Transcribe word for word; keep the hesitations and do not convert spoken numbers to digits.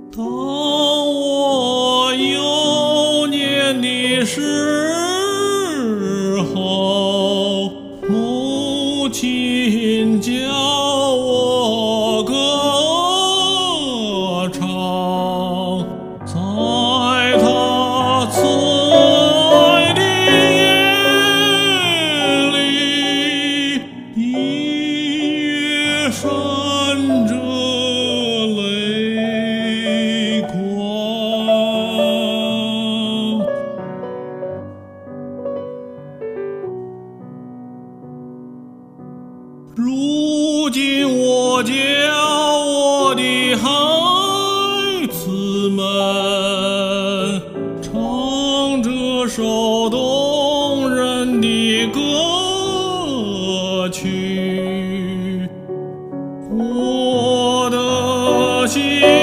当我幼年的时候，母亲教我歌唱，在她慈爱的眼里，一跃闪着泪光。如今我教我的孩子们唱这首动人的歌曲，我的心